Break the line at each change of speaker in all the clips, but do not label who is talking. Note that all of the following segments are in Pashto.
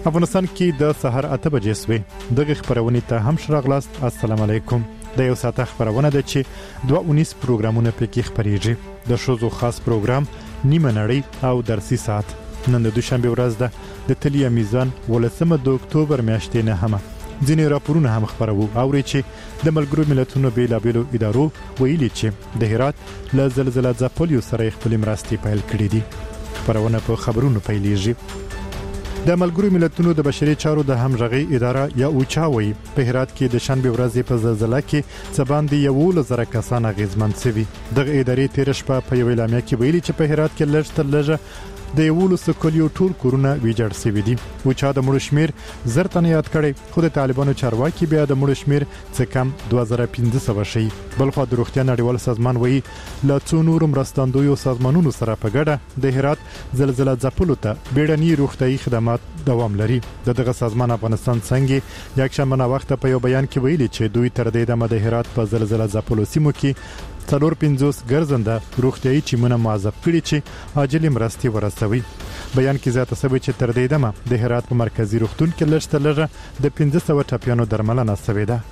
افغانستان کې د سحر 8 بجې سوې دغه خبرونه ته هم شراغلاست. السلام علیکم. د یو ساعت خبرونه ده چې 219 پروګرامونه پکې خبريږي. د شوزو خاص پروګرام نیمه نړۍ او درسي ساعت. نن د دوشنبه ورځ ده د تلیا میزان ولسمه د اکتوبر میاشتې نه هم ځینې راپورونه هم خبرو او چې د ملګرو ملتونو بیلابیلو ادارو ویلي چې د هرات له زلزلې ځپلو سره خپل مرستې پیل کړې دي. خبرونه په خبرونو پیلېږي. د ملګرو ملتونو د بشري چارو د همغږي اداره یا اوچاوي په هرات کې د شنبه ورځې په زلزلې کې څه باندې 1,000 کسان اغیزمن شوي. دغه ادارې تیر شپه په یو اعلامیه کې ویلي چې په هرات کې لږ تر لږه د 11 کلیو ټول کورونه ویجاړ شوي دي. اوچا د مړو شمیر زر تنه یاد کړي، خو د طالبانو چارواکي بیا د مړو شمیر څه کم 2500 شي. بلخو د روغتیا نړیوال سازمان وایي لا څو نور مرستندویو سازمانونو سره په ګډه د هرات زلزلې ځپلو ته بیړني روغتيایي خدمات دوام لري. دغه سازمان افغانستان څنګه یکشنبه وخت په یو بیان کې ویلي چې دوی تر دې دمه د هرات په زلزلې ځپلو سیمو کې 450 ګرځنده روغتيایي ټیمونه معذب کړي چې عاجل مرستې ورسوي. بیان کې زیاته شوی چې تر دې دمه د هرات په مرکزی روغتون کې لږ تر لږه د 1500 ټاپیانو درملنه شوې ده.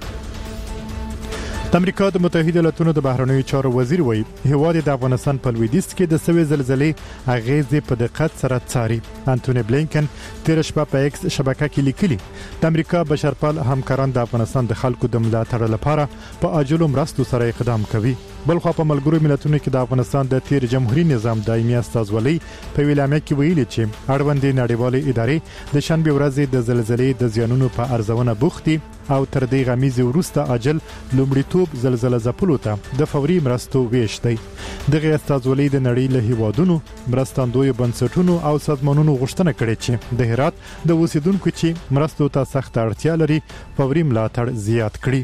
د امریکا د متحده ایالاتونو د بهرنیو چارو وزیر وایي هیواد د افغانستان په لویدیځ کې د سوي زلزلې اغیزې په دقت سره څاري. انټونی بلینکن تیر شپه په ایکس شبکه کې لیکلي د امریکا بشرپال همکاران د افغانستان د خلکو د ملاتړ لپاره په عاجلو مرستو سره اقدام کوي. بلخو په ملګرو ملتونو کې د افغانستان د تیر جمهوریت نظام دایمي استازولۍ په ویلامه کې ویلي چې اړوندې نړیوالې ادارې د شنبه ورځ د زلزلې د زیانونو په ارزونه بوختي او تر دې غمیزه ورسته عاجل لومړیتوب زلزلې ځپلو ته د فوري مرستو ویش دی. دغه استازولۍ د نړۍ له هیوادونو مرستندوی بنسټونو او سازمانونو غوښتنه کړې چې د هرات د اوسیدونکو چې مرستو ته سخت اړتیا لري فوري ملاتړ زیات کړي.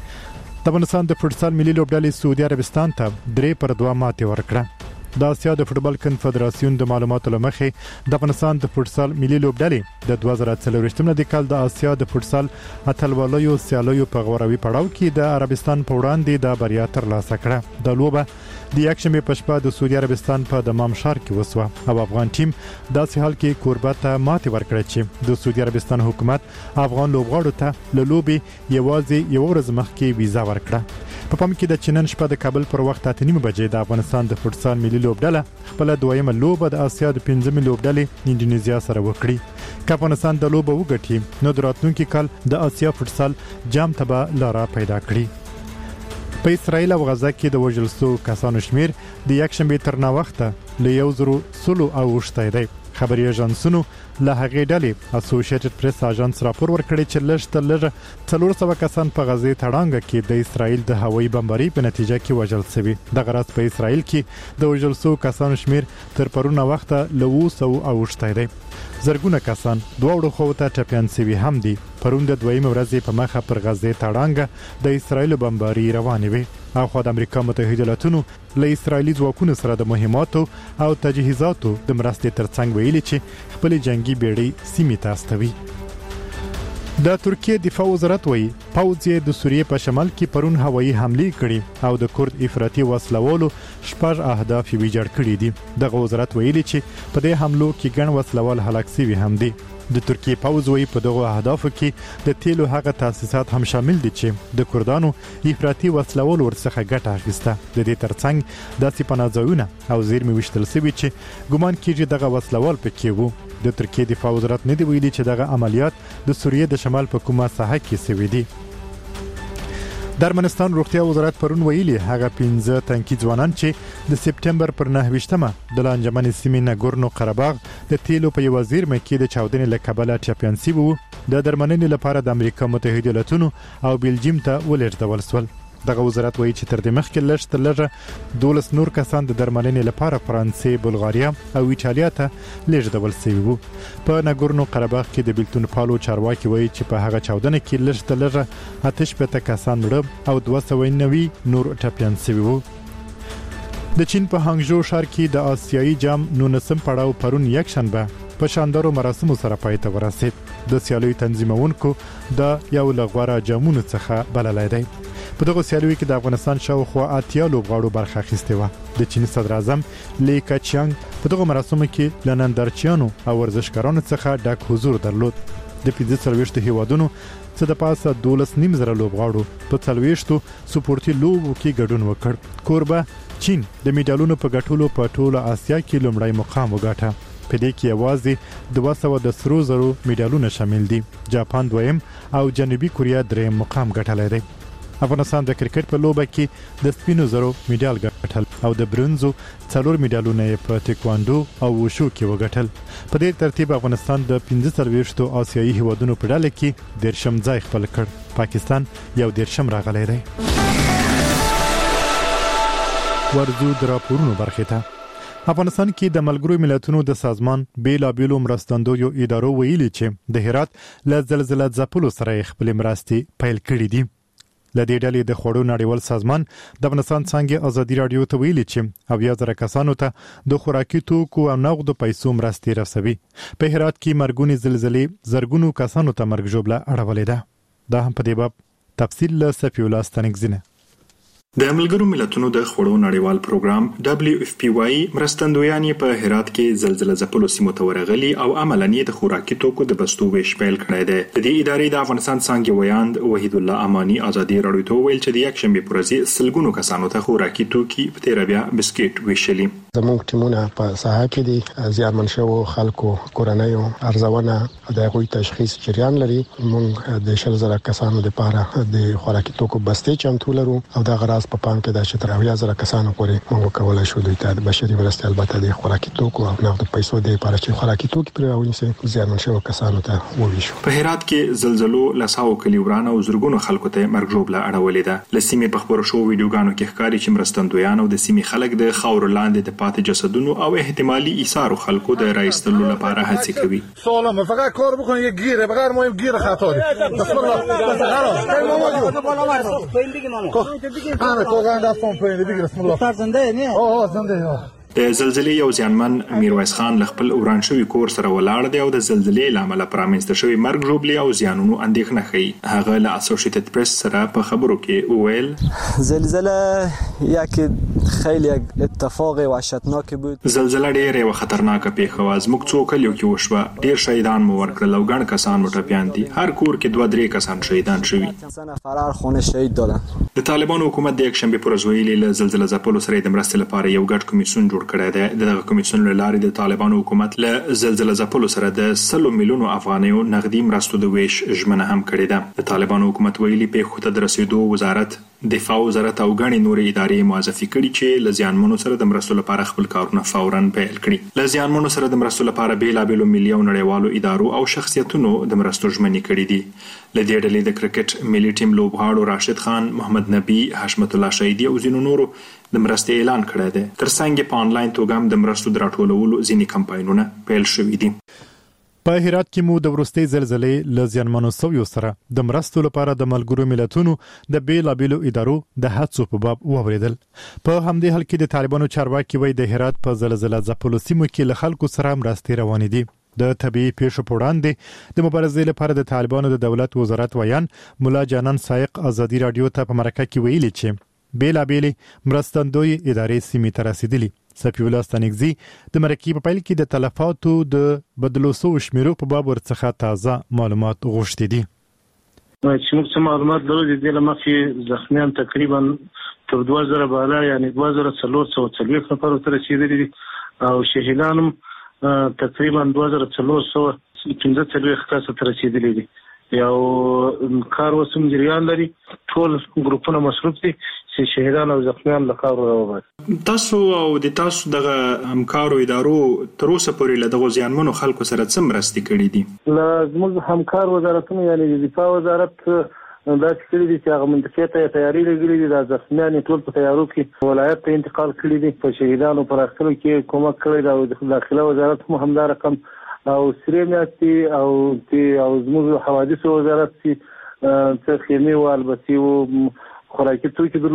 د افغانستان د فوتبال ملي لوبډلې سعودي عربستان ته 3-2 ماتې ورکړه. د اسیا د فوتبال کنفدراسیون د معلوماتو لمخې د افغانستان د فوتبال ملي لوبډلې د 2024 د کال د اسیا د فوتبال اتلوالو سیالیو په غوروي پړاو کې د عربستان په وړاندې د بریا ترلاسه کړه. د لوبه د یکشنبه په شپه د سعودي عربستان په دمام ښار کې وسوه او افغان ټیم داسې حال کې کوربه ته ماتې ورکړه چې د سعودي عربستان حکومت افغان لوبغاړو ته له لوبي یوازې یو ورځ مخکې ویزا ورکړه. په پام کې د چنن شپه د کابل پر وخت 8:30 بجې د افغانستان د فوتبال ملي لوبډله خپل دویمه لوبه د اسیا د 15 لوبډلې انډونیزیا سره وکړي. که افغانستان د لوبه وګټي نو د راتلونکي کال د اسیا فوتبال جام ته به لاره پیدا کړي. په اسرائیل او غزه کې د وژل شوو کسانو شمیر د یکشنبه تر نا وخته له 100 او وشته دی. خبري اژانسونو له هغې ډلې اسوسییټډ پریس اژانس راپور ورکړی چې لږ تر لږه 400 کسان په غزه تړانګه کې د اسرائیل د هوایي بمبارۍ په نتیجه کې وژل شوي. د غرض په اسرائیل کې د وژل شوو کسانو شمیر تر پرونه وخته له 200 او وشته دی. زرګونه کسان دوه خو ته ټپيان شوي هم دي. پرون د دویمه ورځې په مخه پر غزه تړانګه د اسرائیل بمبارۍ روانې وي. اخو د امریکا متحده ایالاتونو له اسرایلی ځواکونو سره د مهماتو او تجهیزاتو د مرستې ترڅنګ ویلي چې خپل جنگي بیړۍ سیمې ته استوي. د ترکیه دفاع وزارت وایي پوځ یې د سوریې په شمال کې پرون هوایي حملې کړي او د کورد افراطي وسلوالو شپږ اهداف ویجاړ کړي دي. دغه وزارت ویلي چې په دې حملو کې ګڼ وسلوال هلاک شوي هم دي. د ترکیه پوځ وایي په دغه اهدافو کې د تیلو هغه تاسیسات هم شامل دي چې د کردانو افراطي وسلوال ورڅخه ګټه اخیسته. د دې ترڅنګ داسې پناهځایونه او زیرمې وشتل شوي چې ګومان کیږي دغه وسلوال پکې وو. د ترکیه دفاع وزارت نه دی ویلي چې دغه عملیات د سوریې د شمال په کومه ساحه کې شوي دي. د ارمنستان روغتیا وزارت پرون ویلي هغه 15 تنکي ځوانان چې د سپټمبر پر 9 د لانجمن سیمې ناګورنو قرهباغ د تیلو په یو زیرمه کې د چاودنې له کبله چمپیون شوي وو د درملنې لپاره د امریکا متحده ایالاتونو او بلجیم ته ولېږدول شول. دغه وزارت وایي چې تر دې مخکې لږ تر لږه 12 نور کسان د درملنې لپاره فرانسې، بلغاریا او ایټالیا ته لېږدول شوي وو. په ناګورنو قرهباغ کې د بیلتون پالو چارواکي وایي چې په هغه چاودنه کې لږ تر لږه 88 کسان مړه او 290 نور ټپيان شوي وو. د چین په هانګژو ښار کې د آسیایي جام 19 پړاو پرون یکشنبه په شاندارو مراسمو سره پای ته ورسید. د سیالیو تنظیمونکو د یو لغوره جامونو څخه بللای دی. په دغه سیالیو کې د افغانستان شاوخوا 80 لوبغاړو برخه اخیستې و. د چینی صدر اعظم لی کچیانګ په دغه مراسمو کې لنندرچیانو او ورزشکارانو څخه ډک حضور درلود. د 45 هیوادونو څخه د پاسه 12.5 لوبغاړو په 40 سپورتي لوبو کې ګډون وکړ. کوربه چین د میډالونو په ګټلو په ټوله آسیا کې لومړی مقام وګاټه. په دې کې یوازې 200 د سرو زرو میډالونه شامل دي. جاپان دویم او جنوبي کوریا دریم مقام ګټلی دی. افغانستان د کرکټ په لوبه کې د سپینو زرو میډال ګټل او د برونزو 4 میډالونه په ټیکواندو او وشو کې وګټل. په دې ترتیب افغانستان د 15 آسیایي هیوادونو په ډله کې 10 ځای خپل کړ. پاکستان یو 10 راغلی دی. ورزو د راپورونو برخه ته. افغانستان کې د ملګرو ملتونو د سازمان بیلابېلو مرستندویو ادارو ویلي چې د هرات له زلزلې ځپلو سره خپل مرستې پیل کړې دي. لدې ډلې د خوړو نړیوال سازمان د افغانستان څنګه ازادي رادیو ته ویلي چې 10000 کسانو ته د خوراکي توکو او نغدو پیسو مرستې رسوي. په هرات کې مرګونی زلزلې زرګونو کسانو ته مرګ ژوبله اړولې ده. دا هم په دې باب تفصیل له سفی الله ستنګزنه.
د ملګرو ملتونو د خوړو نړیوال پروګرام WFP مرستندویان په هرات کې زلزلې ځپلو سیمو ته ورغلي او عملاً د خوراکي توکو د بستو ویش پیل کړی دی. د دې ادارې د افغانستان څنګه ویاند وحید الله امانی ازادي رادیو ته ویل چې د یکشنبه پر ورځ سلګونو کسانو ته خوراکي توکي په تیر بیا بسکټ ویشلي.
زموږ ټیمونه په ساحه کې دي زیانمن شوو خلکو کورنیو ارزونه د غوي تشخیص جریان لري. موږ د 10000 کسانو لپاره د خوراکي توکو بستې چمتو لرو او د غراس په پام کې د 10000 کسانو پورې موږ کولای شو د ته بشري مرستې البته د خوراکي توکو او نغد پیسو د لپاره چې خوراکي توکي پر راونیسي زیانمن شوو کسانو ته وویشو.
په هرات کې زلزلو لساو کلی ورانه او زرګونو خلکو ته مرګ ژوبله اړولې ده. لسیمه په خبرو شو ویډیوګانو کې ښکاري چې مرستندویان او د سیمې خلک د خاور لاندې د پاتې جسدونو او احتمالي ایثار خلکو د رایستلو لپاره هڅه کوي.
سلام فقط کار بکنه یک گیره بغیر ما گیر خطا دي. بسم الله دستم پایین دیگه بسم الله زنده نه زنده.
د زلزلې یو ځانمن میرویس خان خپل وران شوی کور سره ولاړ دی او د زلزلې لامل پرامنځته شوی مرګ ژوبلې او زیانونو اندېښنه کوي. هغه له اسوسییټډ پریس سره په خبرو کې وویل
زلزله یک خیلی اتفاق وحشتناک بود.
زلزله ډېره خطرناکه پیښه و. زموږ څو کلیو کې وشوه. ډېر شهیدان مو ورکړل او ګڼ کسان مو ټپیان دي. هر کور کې 2-3 کسان شهیدان شوي.
فرار خونه شهید دادن.
د طالبانو حکومت د یکشنبه پر ورځ ویلي له زلزلې ځپلو سره د مرستې لپاره یو ګډ کمیسیون جوړ کړی دی. دغه کمیسیون له لارې د طالبانو حکومت له زلزلې ځپلو سره د 100 میلیونو افغانیو نغدي مرستو د ویش ژمنه هم کړې ده. د طالبانو حکومت ویلي پیښو ته د رسیدو وزارت دفاع وزارت او غړي نورې ادارې موظفي کړي چې لزیانمنو سره د مرستو لپاره خپل کارونه فوراً پیل کړي. لزیانمنو سره د مرستو لپاره بیلابېلو ملي او نړیوالو ادارو او شخصیتونو د مرستو ژمنې کړې دي. لدې ډلې د کرکټ ملي ټیم لوبغاړو راشد خان، محمد نبی، حشمت الله شهیدی او ځینو نورو د مرستې اعلان کړی دی. ترڅنګ په انلاین توګه هم د مرستو د راټولولو ځینې کمپاینونه پیل شوي دي.
په هرات کې مو د ورستۍ زلزلې له زیانمنو سویو سره د مرستو لپاره د ملګرو ملتونو د بیلابېلو ادارو د هڅو په باب واوریدل. په همدې حال کې د طالبانو چارواکي وایي د هرات په زلزلې ځپلو سیمو کې له خلکو سره مرستې روانې دي. د طبيعي پیښو په وړاندې د مبارزې لپاره د طالبانو د دولت وزارت ویان مولا جانان سایق ازادي رادیو ته په مرکه کې ویلي چې بیلابېلې مرستندوی ادارې سیمې ته رسیدلي. سفی الله ستنګزي د مرکې په پیل کې د تلفاتو د بدلو سو شمیرو په باب ورڅخه تازه معلومات غوښتي دي.
چې موږ څه معلومات لرو د دې لمخې زخمیان تقریبا تر 2000 بالا یعنی 2440 نفر تر رسیدلي دي او شهیدان تقریبا 2415 کسان تر رسیدلي دي. یو کار وسم جریان لري. ټول ګروپونه مصروف دي چې شهیدان او زخمیان له خاورو راوباسي.
تاسو او د تاسو دغه همکارو ادارو تر اوسه پورې له دغه زیانمنو خلکو سره څه مرستې کړې دي؟
له زموږ همکار وزارتونو یعنی د دفاع وزارت دا کړي دي چې هغه منطقې ته تیاری لګړي دي. د زخمیان ټول په تیارو کې ولایت ته انتقال کړي دي. په شهیدانو پر اخلو کې کومک کړی دا د داخله وزارت هم همدا رقم او سری میاشتې او زموږ حوادث وزارت چې خیمه او البته خوراکي توکي درلودو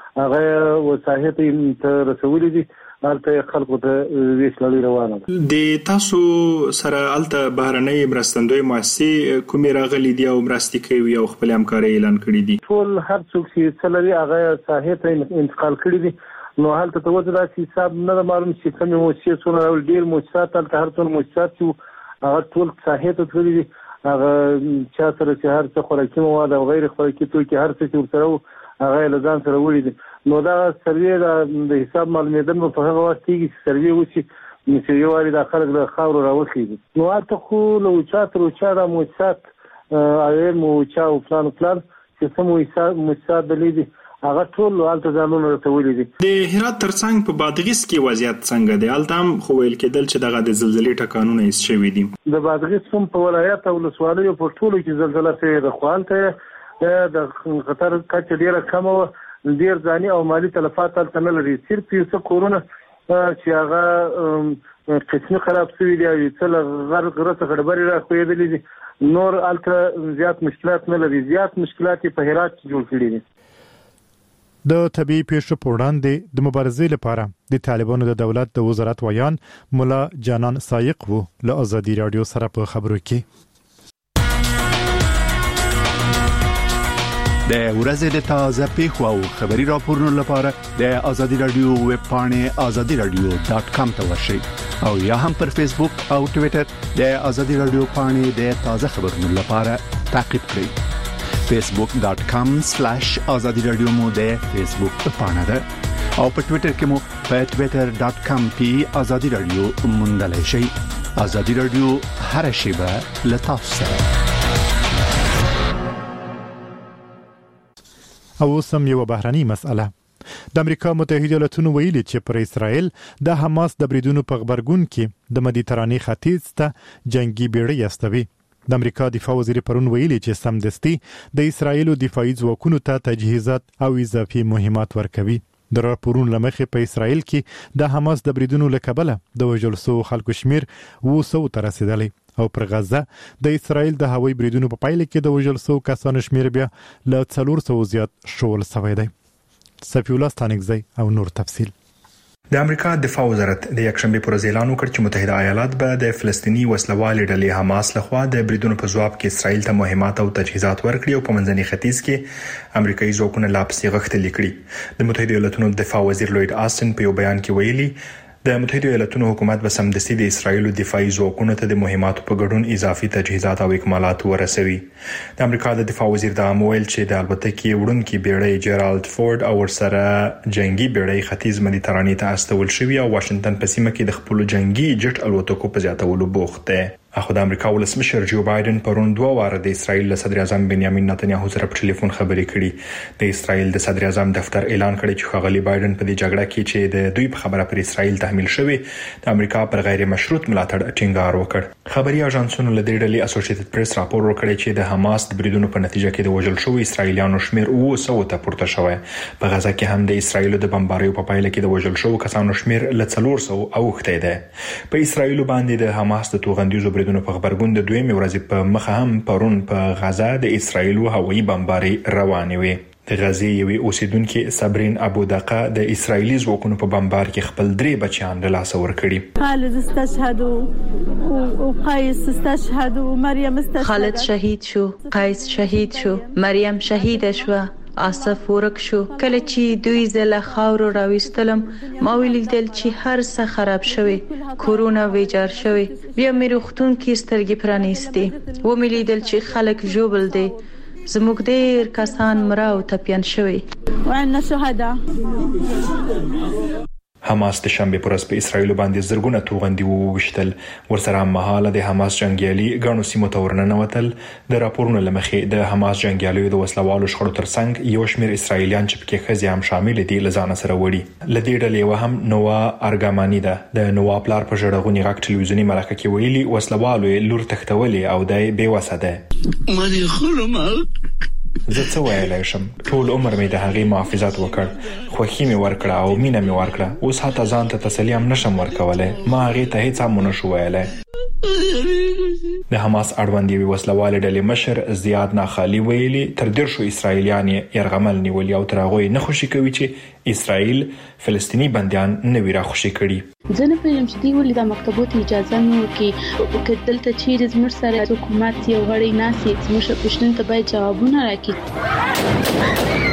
هغه وسایت ته رسولې دي هلته خلکو ته ویشلې روانه ده.
د تاسو سره الته بهرنۍ مرستندوی مؤسسې کومې راغلي دي او مرستې کوي او خپل همکاري اعلان کړي دي؟
ټول هر څوک چې څلوري هغه ساحې ته انتقال کړي دي. نو هلته ته وځي دا حساب نه معلوم چې کومه مؤسسه څونه راول ډیر مؤسسات هلته هر څون مؤسسات چې هغه ټول ساحې ته تللي دي. هغه چا سره چې هر څه خوراکي مواد او غیر خوراکي توکي هر څه چې ورسره هغه له ځان سره وړي دي. نو دا سروې د حساب معلومېدل په هغه وخت کې چې سروې وشي چې یو واري د خلک له خاورو راوخي دي. نو هلته خو له اوچا تر اوچا د مؤسسات ایم اوچا او پلان چې سم مؤسسات دلې دي هغه ټول هلته ځانونه رسولي دي.
د هرات ترڅنګ په بادغیس کې وضعیت څنګه دی؟ هلته هم خو ویل کېدل چې دغه د زلزلې ټکانونه هیڅ شوي دي.
د بادغیس هم په ولایت او ولسوالیو په ټولو کې زلزله شوې ده، خو هلته د خطر کچه ډېره کمه وه. ډېر ځاني او مالي تلفات هلته نه لري. صرف یو څه کورونه چې هغه قسمي خراب شوي دي او څه له غره څخه ډبرې راښویېدلې دي. نور هلته زیات مشکلات نه لري. زیات مشکلات یې په هرات کې جوړ کړي دي.
د طبي پیښو په وړاندې د مبارزې لپاره د طالبانو د دولت د وزارت ویان مولا جانان سایق وو له ازادي رادیو سره په خبرو کې.
د ورځې د تازه پیښو او خبري راپورونو لپاره د ازادي رادیو ویب پاڼې azadiradio.com ته ورشئ او یا هم پر فیسبوک او ټوئیټر د ازادي رادیو پاڼې د تازه خبرونو لپاره تعقیب کړئ. facebook.com/azadiradio مو د فیسبوک پاڼه ده او په ټوئیټر کې مو په twitter.com/azadiradio موندلای شئ. ازادي رادیو هر شیبه له تاسو سره.
او سم یو بهرنی مسأله. د امریکا متحده ایالاتونو ویلي چې پر اسرائیل د حماس د بریدونو په خبرګون کې د مدیترانې ختیځ ته جنگي بیړۍ استوي. د امریکا دفاع وزیر پرون ویلي چې سمدستي د اسرائیل دفاعي ځواکونو ته تجهیزات او اضافي مهمات ورکوي. د راپورونو لمخې په اسرائیل کې د حماس د بریدونو لکبله د وژل شوو خلکو شمیر 200 ته رسیدلی او پر غزه د اسرائیل د هوایي بریدونو په پایله کې د وژل شوو کسانو شمیر بیا له 400 زیات شول شوی دی. صفی الله ستانکزی او نور تفصیل.
د امریکا دفاع وزارت د یکشنبه پر ورځ اعلان وکړ چې متحده ایالات به د فلسطینی وسلوال ډلې حماس لخوا د بریدونو په ځواب کې اسرائیل ته مهمات او تجهیزات ورکړي او په منځني ختیځ کې امریکایي ځواکونه لا پسې غښتلي کړي. د متحده ایالاتونو دفاع وزیر لوید آستن په یو بیان کې ویلي د متحده ایالاتونو حکومت به سمدستي د اسرائیل دفاعي ځواکونو ته د مهماتو په ګډون اضافي تجهیزات او اکمالات ورسوي. د امریکا د دفاع وزیر دا ویل چې د البتکې وړونکي بیړۍ جیرالد فورد او ورسره جنگي بیړۍ ختیځ مدیترانې ته استول شوی او واشنگټن په سیمه کې د خپل جنگي جټ الوتکو په زیاتولو بوخت دی. اخو د امریکا ولسمشر جو بایدن پرون 2 واره د اسرائیل له صدر اعظم بنیامین نتنیاهو سره په ټلیفون خبرې کړې. د اسرائیل د صدر اعظم دفتر اعلان کړی چې ښاغلي بایدن په دې جګړه کې چې د دوی په خبره پر اسرائیل تحمیل شوی د امریکا پر غیر مشروط ملاتړ ټینګار وکړ. خبري اژانسونو له دې ډلې اسوسییټډ پریس راپور ورکړی چې د حماس د بریدونو په نتیجه کې د وژل شوو اسرائیلیانو شمیر 200 ته پورته شوی. په غزه کې هم د اسرائیل د بمباریو په پایله کې د وژل شوو کسانو شمیر له 400 اوښتی دی. په اسرائیل باندې د حماس د توغندیزو بریدونو په خبرګون د دویمې ورځې په مخه هم پرون په غزه د اسرائیل هوایي بمباري روانې وي. د غزې یوې اوسیدونکو صبرین ابو دقه د اسرایلی ځواکونو په بمبار کې خپل 3 بچیان له لاسه ورکړي.
خالد استشهد او قیس استشهد او مریم استشهد.
خالد شهید شو، قیس شهید شو، مریم شهید شو، آصف ورک شو. کله چې دوی زله خاور راويستلم ما ویلیدل چې هر څه خراب شوی، کورونا ویجار شوی. بیا مې روختون کې سترګې پرانیستي و مې لیدل چې خلک جوبل دي. زموږ ډېر کسان مراو تپیان شوی.
وعنا شهدا.
حماس د شنبه پر ورځ په اسرائیل باندې زرګونه توغندي ووشتل. ورسره مهاله د حماس جنگیالي غاڼو سیمو ته ورننوتل. د راپورونو لمخې د حماس جنگیالیو د وسلوالو شخړو ترڅنګ یو شمېر اسرائیلیان چې پکې ښځې هم شامل دي لزان سره وړي. لدې ډلې وهم نووا ارګامانی ده د نووا پلار په ژړغونی غاک ټلویزیونی مرکه کې ویلي وسلوالو لور تختولې او دای بے وسه ده.
ماني خلم
زه څه ویلای شم؟ ټول عمر مې د هغې محافظت وکړ، خوښي مې ورکړه او مینه مې ورکړه. اوس حتی ځان ته تسلي هم نشم ورکولی. ما هغې ته هیڅ هم ونه شو ویلی. د حماس اړوند یوې وسلوالې ډلې مشر زیاد ناخالي ویلي تر 10 اسرایلیان يرغمل نیول او تر هغه نه خوشي کوي چې اسرائیل فلسطینی بنديان نه ویرا خوشي کړي.
ځنه په مشدي ولې د مکتبونو اجازه نه ورکړي او دلته چیرې زموږ سره حکومت یو غړي ناسي زموږ پښتون ته باید جوابونه راکړي.